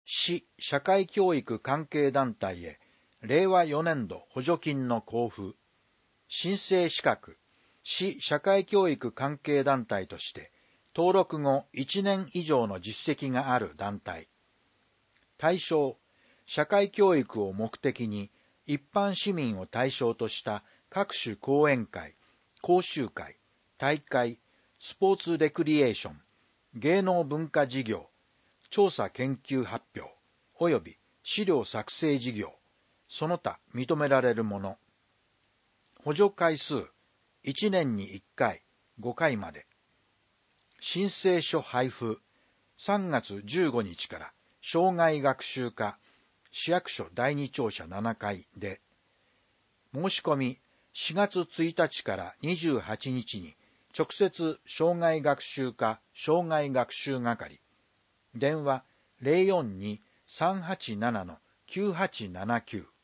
市社会教育関係団体へ令和4年度補助金の交付、申請資格、市社会教育関係団体として登録後1年以上の実績がある団体。対象、社会教育を目的に一般市民を対象とした各種講演会、講習会、大会、スポーツレクリエーション、芸能文化事業、調査研究発表、及び資料作成事業、その他認められるもの。補助回数、1年に1回、5回まで。申請書配布、3月15日から生涯学習課、市役所第2庁舎7階で。申し込み、4月1日から28日に、直接生涯学習課生涯学習係。電話 042-387-9879